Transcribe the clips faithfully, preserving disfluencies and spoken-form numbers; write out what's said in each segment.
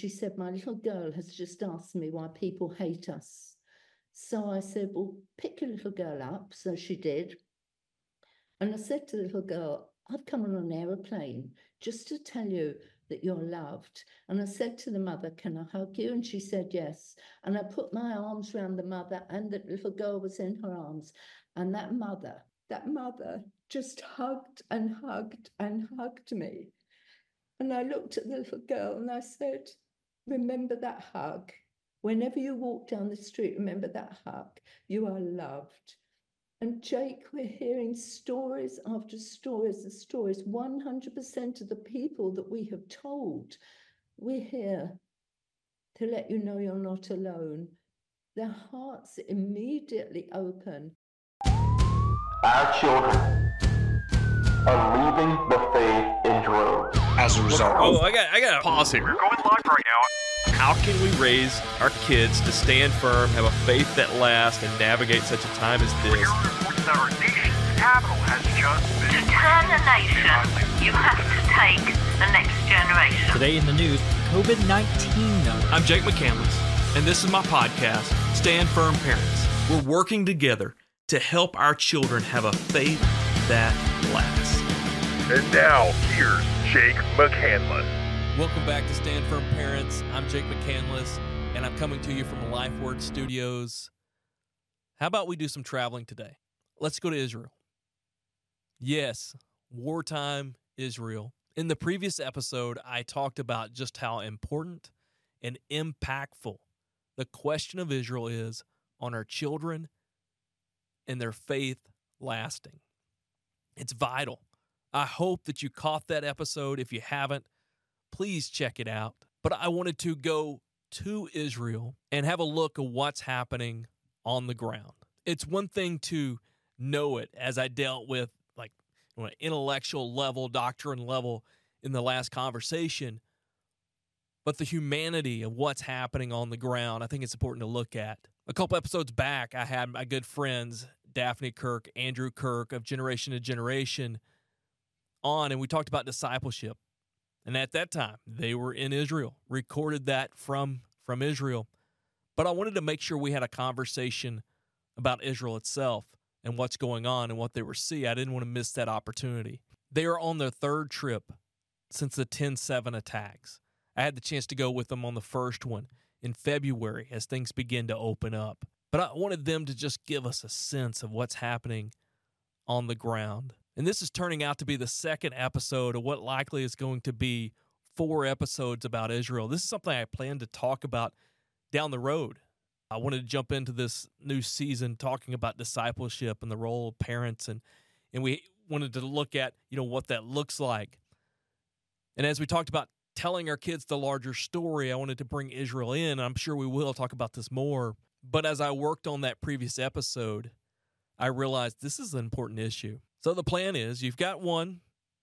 she said, my little girl has just asked me why people hate us. So I said, well, pick your little girl up. So she did. And I said to the little girl, I've come on an aeroplane just to tell you that you're loved. And I said to the mother, can I hug you? And she said, yes. And I put my arms around the mother, and the little girl was in her arms. And that mother, that mother just hugged and hugged and hugged me. And I looked at the little girl and I said, remember that hug. Whenever you walk down the street, remember that hug. You are loved. And Jake, we're hearing stories after stories of stories. one hundred percent of the people that we have told, we're here to let you know you're not alone. Their hearts immediately open. Our children are leaving the faith in droves. As a result. Oh, I got I got to pause here. We're going live right now. How can we raise our kids to stand firm, have a faith that lasts, and navigate such a time as this? We are reporting that our nation's capital has just been... To turn a nation, you have to take the next generation. Today in the news, COVID nineteen notice. I'm Jake McCandless, and this is my podcast, Stand Firm Parents. We're working together to help our children have a faith that lasts. And now, here's Jake McCandless. Welcome back to Stand Firm Parents. I'm Jake McCandless, and I'm coming to you from LifeWord Studios. How about we do some traveling today? Let's go to Israel. Yes, wartime Israel. In the previous episode, I talked about just how important and impactful the question of Israel is on our children and their faith lasting. It's vital. I hope that you caught that episode. If you haven't, please check it out. But I wanted to go to Israel and have a look at what's happening on the ground. It's one thing to know it, as I dealt with like on an intellectual level, doctrine level in the last conversation, but the humanity of what's happening on the ground, I think it's important to look at. A couple episodes back, I had my good friends, Daphne Kirk, Andrew Kirk of Generation to Generation on, and we talked about discipleship. And at that time, they were in Israel, recorded that from, from Israel. But I wanted to make sure we had a conversation about Israel itself and what's going on and what they were seeing. I didn't want to miss that opportunity. They are on their third trip since the ten seven attacks. I had the chance to go with them on the first one in February as things begin to open up. But I wanted them to just give us a sense of what's happening on the ground. And this is turning out to be the second episode of what likely is going to be four episodes about Israel. This is something I plan to talk about down the road. I wanted to jump into this new season talking about discipleship and the role of parents, and and we wanted to look at, you know, what that looks like. And as we talked about telling our kids the larger story, I wanted to bring Israel in. I'm sure we will talk about this more. But as I worked on that previous episode, I realized this is an important issue. So the plan is, you've got one,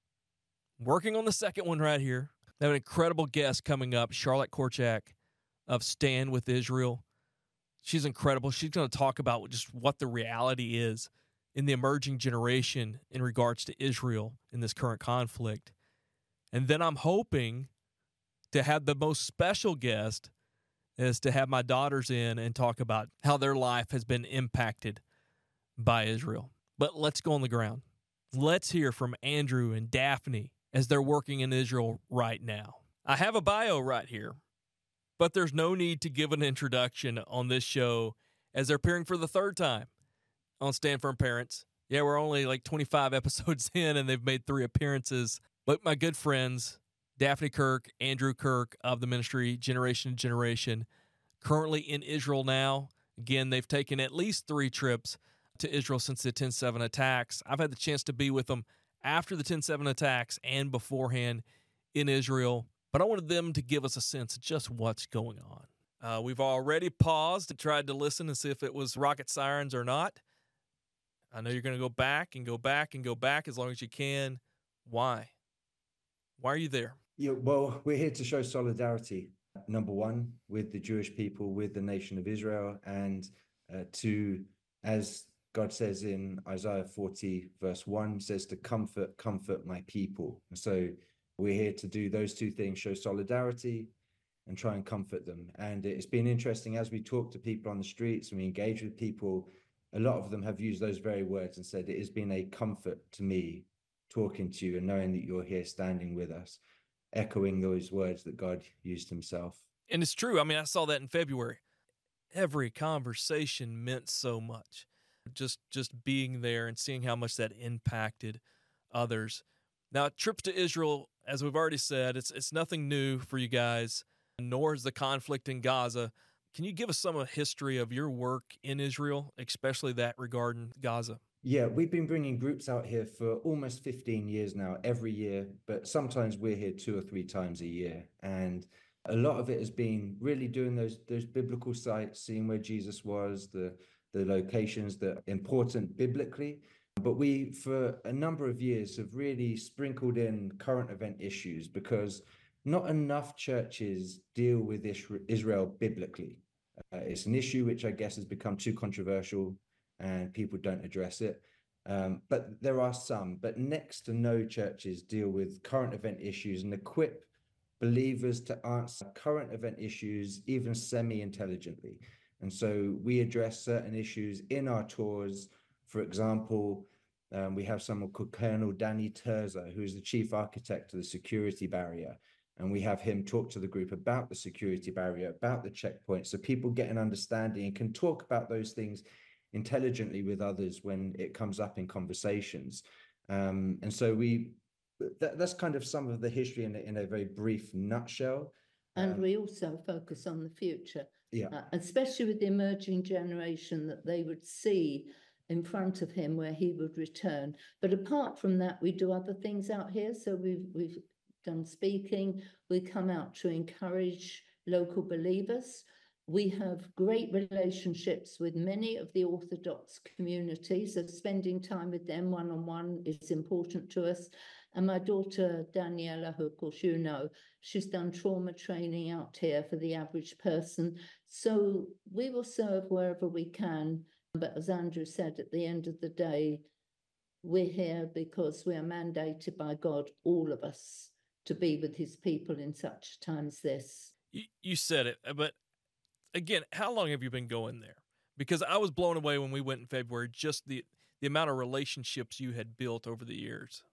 working on the second one right here. I have an incredible guest coming up, Charlotte Korchak of Stand with Israel. She's incredible. She's going to talk about just what the reality is in the emerging generation in regards to Israel in this current conflict. And then I'm hoping to have the most special guest is to have my daughters in and talk about how their life has been impacted by Israel. But let's go on the ground. Let's hear from Andrew and Daphne as they're working in Israel right now. I have a bio right here, but there's no need to give an introduction on this show as they're appearing for the third time on Stand Firm Parents. Yeah, we're only like twenty-five episodes in, and they've made three appearances. But my good friends, Daphne Kirk, Andrew Kirk of the ministry Generation to Generation, currently in Israel now. Again, they've taken at least three trips to Israel since the ten seven attacks. I've had the chance to be with them after the ten seven attacks and beforehand in Israel, but I wanted them to give us a sense of just what's going on. Uh, we've already paused and tried to listen and see if it was rocket sirens or not. I know you're going to go back and go back and go back as long as you can. Why? Why are you there? Yeah, well, we're here to show solidarity, number one, with the Jewish people, with the nation of Israel, and uh, to, as God says in Isaiah forty, verse one, says to comfort, comfort my people. And so we're here to do those two things, show solidarity and try and comfort them. And it's been interesting as we talk to people on the streets and we engage with people, a lot of them have used those very words and said, it has been a comfort to me talking to you and knowing that you're here standing with us, echoing those words that God used himself. And it's true. I mean, I saw that in February. Every conversation meant so much. Just just being there and seeing how much that impacted others. Now, trips to Israel, as we've already said, it's it's nothing new for you guys, nor is the conflict in Gaza. Can you give us some of the history of your work in Israel, especially that regarding Gaza? Yeah, we've been bringing groups out here for almost fifteen years now, every year, but sometimes we're here two or three times a year. And a lot of it has been really doing those those biblical sites, seeing where Jesus was, the the locations that are important biblically. But we, for a number of years, have really sprinkled in current event issues because not enough churches deal with Israel biblically. Uh, it's an issue which I guess has become too controversial and people don't address it. Um, but there are some, but next to no churches deal with current event issues and equip believers to answer current event issues, even semi-intelligently. And so we address certain issues in our tours. For example, um, we have someone called Colonel Danny Terza, who is the chief architect of the security barrier. And we have him talk to the group about the security barrier, about the checkpoints, so people get an understanding and can talk about those things intelligently with others when it comes up in conversations. Um, and so we, that, that's kind of some of the history in a, in a very brief nutshell. And Um, we also focus on the future, yeah. uh, especially with the emerging generation, that they would see in front of him where he would return. But apart from that, we do other things out here. So we've we've done speaking. We come out to encourage local believers. We have great relationships with many of the Orthodox communities, so spending time with them one-on-one is important to us. And my daughter, Daniela, who of course you know, she's done trauma training out here for the average person. So we will serve wherever we can. But as Andrew said, at the end of the day, we're here because we are mandated by God, all of us, to be with his people in such a time as this. You, you said it, but again, how long have you been going there? Because I was blown away when we went in February, just the, the amount of relationships you had built over the years.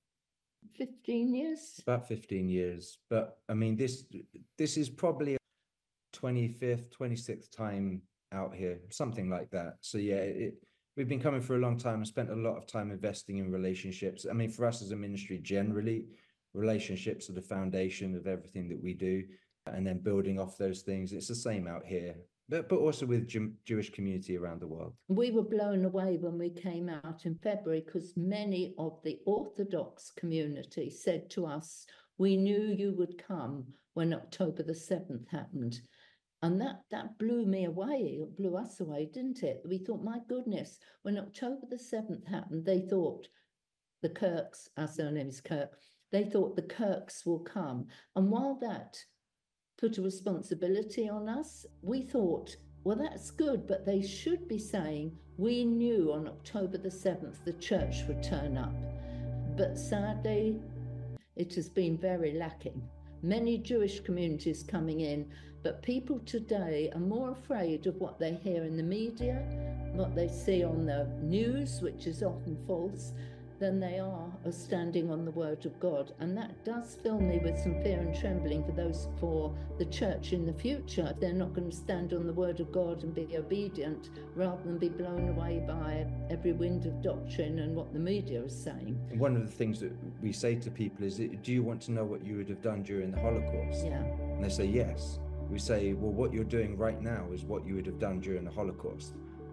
fifteen years? About fifteen years. But I mean, this this is probably twenty-fifth, twenty-sixth time out here, something like that. So yeah, it, we've been coming for a long time and spent a lot of time investing in relationships. I mean, for us as a ministry, generally, relationships are the foundation of everything that we do. And then building off those things, it's the same out here, but, but also with Jew- Jewish community around the world. We were blown away when we came out in February because many of the Orthodox community said to us, we knew you would come when October the seventh happened. And that, that blew me away, it blew us away, didn't it? We thought, my goodness, when October the seventh happened, they thought the Kirks, our surname is Kirk, they thought the Kirks will come. And while that put a responsibility on us, we thought, well, that's good, but they should be saying, we knew on October the seventh the church would turn up. But sadly, it has been very lacking. Many Jewish communities coming in, but people today are more afraid of what they hear in the media, what they see on the news, which is often false, than they are of standing on the word of God. And that does fill me with some fear and trembling for those, for the church in the future. They're not going to stand on the word of God and be obedient, rather than be blown away by every wind of doctrine and what the media is saying. One of the things that we say to people is, do you want to know what you would have done during the Holocaust? Yeah. And they say, yes. We say, well, what you're doing right now is what you would have done during the Holocaust.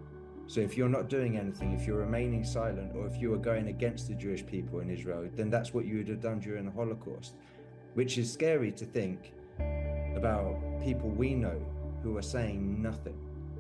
So if you're not doing anything, if you're remaining silent, or if you are going against the Jewish people in Israel, then that's what you would have done during the Holocaust, which is scary to think about people we know who are saying nothing.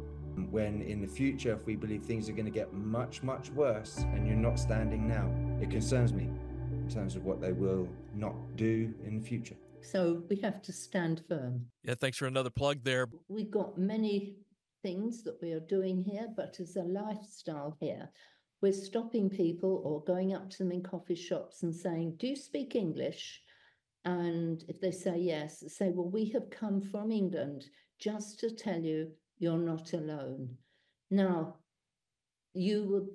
When in the future, if we believe things are going to get much, much worse and you're not standing now, it concerns me in terms of what they will not do in the future. So we have to stand firm. Yeah, thanks for another plug there. We've got many things that we are doing here, but as a lifestyle here, we're stopping people or going up to them in coffee shops and saying, do you speak English? And if they say yes, say, well, we have come from England just to tell you you're not alone. Now, you will,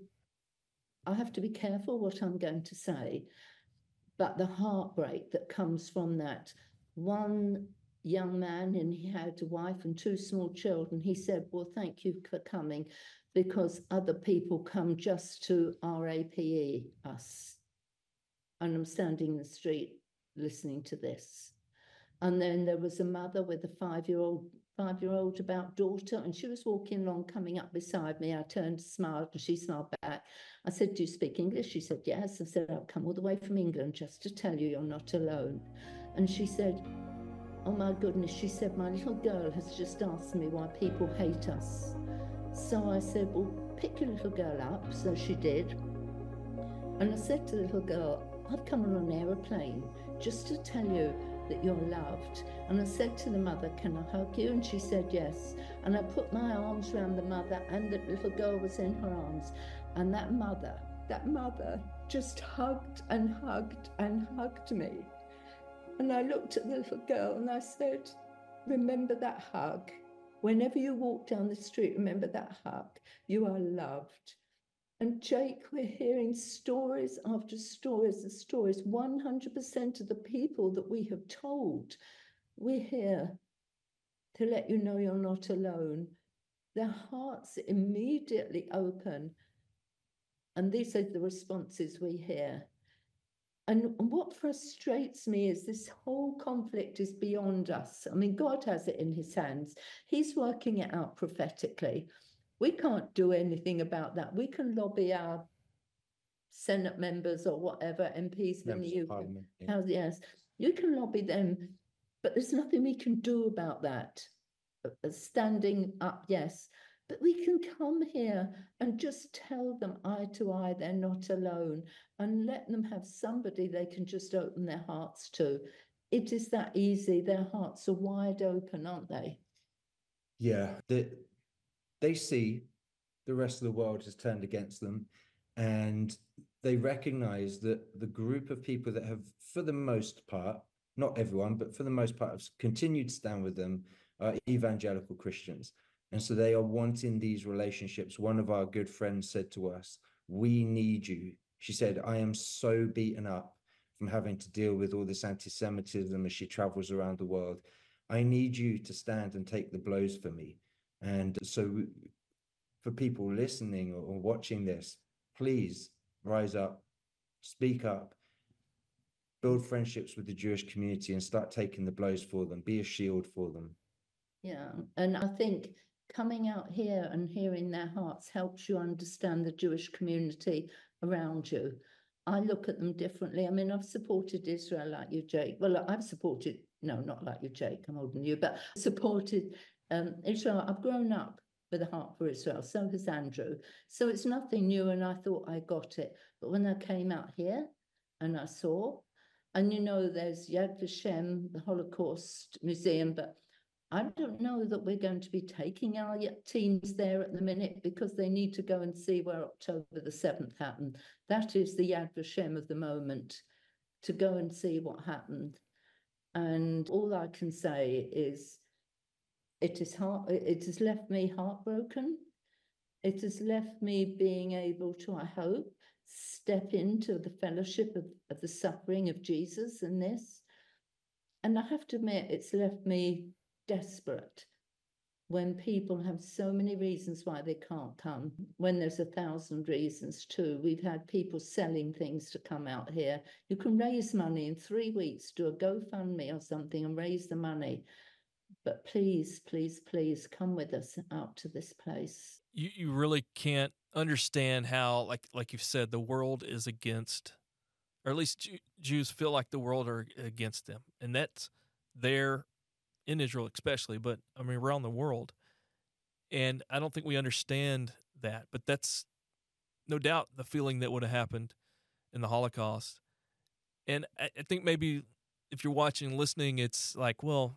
I have to be careful what I'm going to say, but the heartbreak that comes from that. One young man, and he had a wife and two small children, he said, well, thank you for coming, because other people come just to R A P E us. And I'm standing in the street listening to this. And then there was a mother with a five-year-old, five-year-old about daughter, and she was walking along, coming up beside me. I turned, smiled, and she smiled back. I said, do you speak English? She said, yes. I said, I've come all the way from England just to tell you you're not alone. And she said, oh my goodness, she said, my little girl has just asked me why people hate us. So I said, well, pick your little girl up. So she did. And I said to the little girl, I've come on an aeroplane just to tell you that you're loved. And I said to the mother, can I hug you? And she said yes. And I put my arms around the mother, and the little girl was in her arms. And that mother, that mother just hugged and hugged and hugged me. And I looked at the little girl and I said, remember that hug. Whenever you walk down the street, remember that hug. You are loved. And Jake, we're hearing stories after stories of stories. one hundred percent of the people that we have told, we're here to let you know you're not alone. Their hearts immediately open. And these are the responses we hear. And what frustrates me is this whole conflict is beyond us. I mean, God has it in his hands. He's working it out prophetically. We can't do anything about that. We can lobby our Senate members or whatever, M Ps from the U K. Yeah. Yes, you can lobby them, but there's nothing we can do about that. Standing up, yes, but we can come here and just tell them eye to eye they're not alone, and let them have somebody they can just open their hearts to. It is that easy. Their hearts are wide open, aren't they? Yeah, the they see the rest of the world has turned against them, and they recognize that the group of people that have, for the most part, not everyone, but for the most part, have continued to stand with them are evangelical Christians. And so they are wanting these relationships. One of our good friends said to us, we need you. She said, I am so beaten up from having to deal with all this anti-Semitism as she travels around the world. I need you to stand and take the blows for me. And so for people listening or watching this, please rise up, speak up, build friendships with the Jewish community and start taking the blows for them. Be a shield for them. Yeah, and I think coming out here and hearing their hearts helps you understand the Jewish community around you. I look at them differently. I mean, I've supported Israel like you, Jake. Well, I've supported, no, not like you, Jake, I'm older than you, but supported um, Israel. I've grown up with a heart for Israel, so has Andrew. So it's nothing new, and I thought I got it. But when I came out here and I saw, and you know, there's Yad Vashem, the Holocaust Museum, but I don't know that we're going to be taking our teams there at the minute, because they need to go and see where October the seventh happened. That is the Yad Vashem of the moment, to go and see what happened. And all I can say is it is heart, it has left me heartbroken. It has left me being able to, I hope, step into the fellowship of, of the suffering of Jesus in this. And I have to admit, it's left me desperate when people have so many reasons why they can't come, when there's a thousand reasons too. We've had people selling things to come out here. You can raise money in three weeks, do a GoFundMe or something and raise the money. But please, please, please come with us out to this place. You you really can't understand how, like like you've said, the world is against, or at least Jew, Jews feel like the world are against them. And that's there in Israel especially, but I mean around the world. And I don't think we understand that, but that's no doubt the feeling that would have happened in the Holocaust. And I, I think maybe if you're watching and listening, it's like, well,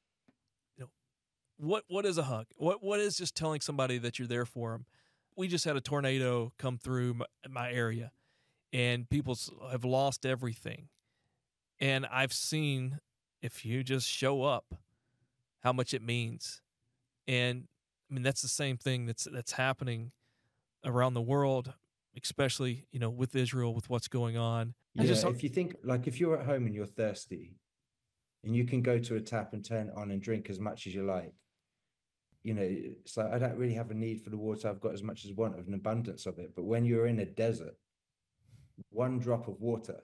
you know, what what is a hug? What what is just telling somebody that you're there for them? We just had a tornado come through my, my area, and people have lost everything. And I've seen, if you just show up, how much it means. And I mean, that's the same thing that's that's happening around the world, especially, you know, with Israel, with what's going on. I Yeah, just- if you think, like, if you're at home and you're thirsty and you can go to a tap and turn it on and drink as much as you like, you know, it's like, I don't really have a need for the water. I've got as much as I want of an abundance of it. But when you're in a desert, one drop of water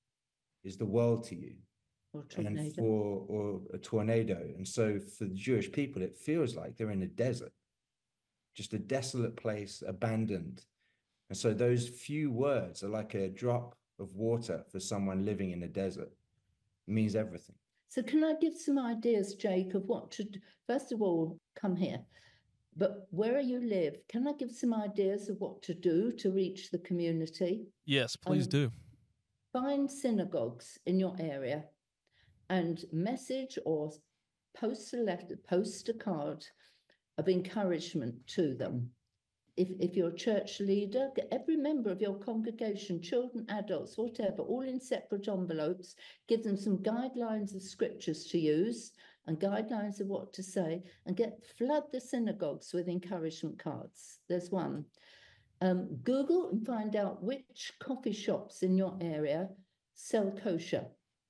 is the world to you. Or And tornado. for or a tornado. And so for the Jewish people, it feels like they're in a desert, just a desolate place, abandoned. And so those few words are like a drop of water for someone living in a desert. It means everything. So can I give some ideas, Jake, of what to do? First of all, come here. But where you live, can I give some ideas of what to do to reach the community? Yes, please Um, do. Find synagogues in your area and message or post a letter, post a card of encouragement to them. If, if you're a church leader, get every member of your congregation, children, adults, whatever, all in separate envelopes, give them some guidelines of scriptures to use and guidelines of what to say, and get flood the synagogues with encouragement cards. There's one. Um, Google and find out which coffee shops in your area sell kosher.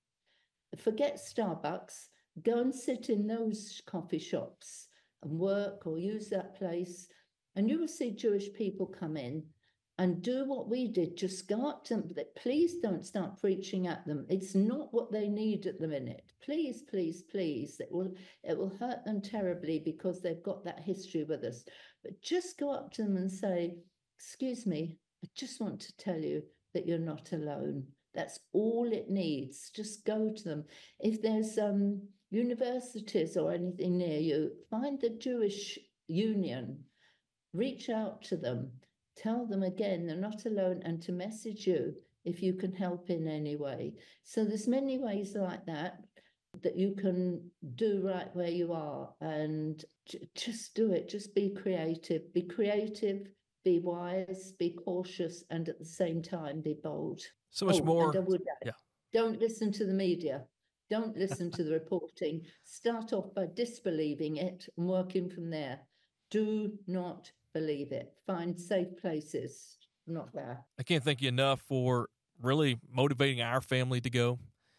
Forget Starbucks, go and sit in those coffee shops and work or use that place, and you will see Jewish people come in and do what we did. Just go up to them. Please don't start preaching at them. It's not what they need at the minute. Please, please, please. It will, it will hurt them terribly because they've got that history with us. But just go up to them and say, excuse me, I just want to tell you that you're not alone. That's all it needs. Just go to them. If there's um, universities or anything near you, find the Jewish Union, reach out to them, tell them again they're not alone, and to message you if you can help in any way. So there's many ways like that that you can do right where you are, and j- just do it. Just be creative. Be creative, be wise, be cautious, and at the same time be bold. So much Oh, more. and I would add, Yeah. don't listen to the media. Don't listen to the reporting. Start off by disbelieving it and working from there. Do not believe it. Find safe places. Not there. I can't thank you enough for really motivating our family to go,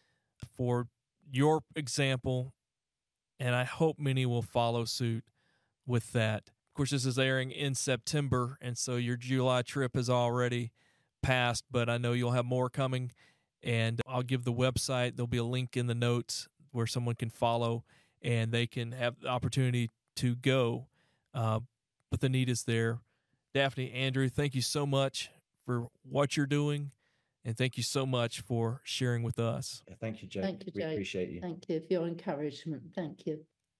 for your example, and I hope many will follow suit with that. Of course, this is airing in September, and so your July trip is already passed, but I know you'll have more coming, and I'll give the website. There'll be a link in the notes where someone can follow, and they can have the opportunity to go, uh, but the need is there. Daphne, Andrew, thank you so much for what you're doing, and thank you so much for sharing with us. Yeah, thank you, Jake. Thank you, We Jake. appreciate you. Thank you for your encouragement. Thank you.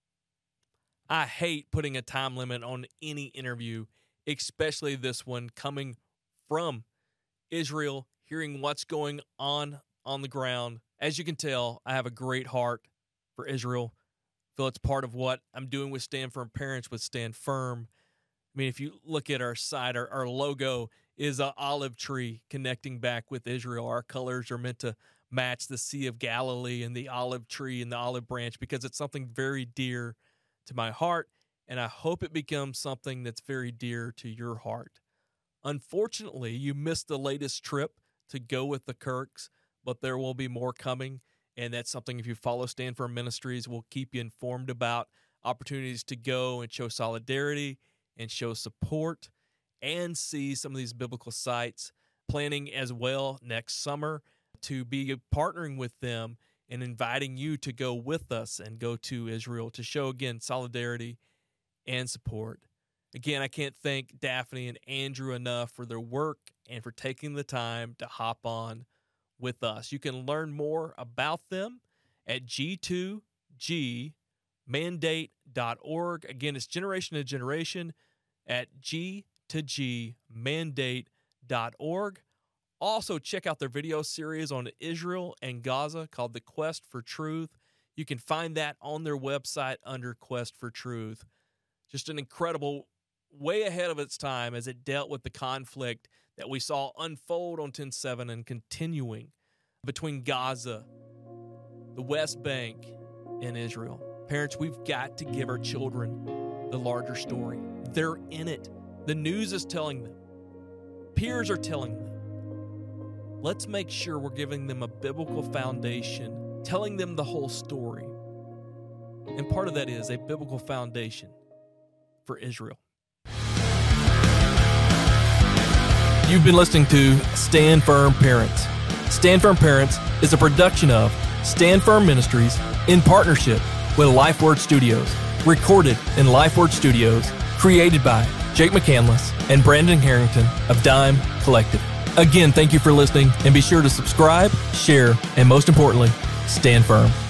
I hate putting a time limit on any interview, especially this one coming from Israel, hearing what's going on on the ground. As you can tell, I have a great heart for Israel. I feel it's part of what I'm doing with Stand Firm Parents with Stand Firm. I mean, if you look at our site, our, our logo is an olive tree connecting back with Israel. Our colors are meant to match the Sea of Galilee and the olive tree and the olive branch because it's something very dear to my heart, and I hope it becomes something that's very dear to your heart. Unfortunately, you missed the latest trip to go with the Kirks, but there will be more coming, and that's something, if you follow Stand Firm Ministries, we'll keep you informed about opportunities to go and show solidarity and show support and see some of these biblical sites. Planning as well next summer to be partnering with them and inviting you to go with us and go to Israel to show, again, solidarity and support. Again, I can't thank Daphne and Andrew enough for their work and for taking the time to hop on with us. You can learn more about them at G two G mandate dot org. Again, it's generation to generation at G two G mandate dot org. Also, check out their video series on Israel and Gaza called The Quest for Truth. You can find that on their website under Quest for Truth. Just an incredible, way ahead of its time as it dealt with the conflict that we saw unfold on ten seven and continuing between Gaza the West Bank in Israel. Parents, we've got to give our children the larger story. They're in it. The news is telling them. Peers are telling them. Let's make sure we're giving them a biblical foundation, telling them the whole story. And part of that is a biblical foundation for Israel. You've been listening to Stand Firm Parents. Stand Firm Parents is a production of Stand Firm Ministries in partnership with LifeWord Studios, recorded in LifeWord Studios, created by Jake McCandless and Brandon Harrington of Dime Collective. Again, thank you for listening, and be sure to subscribe, share, and most importantly, stand firm.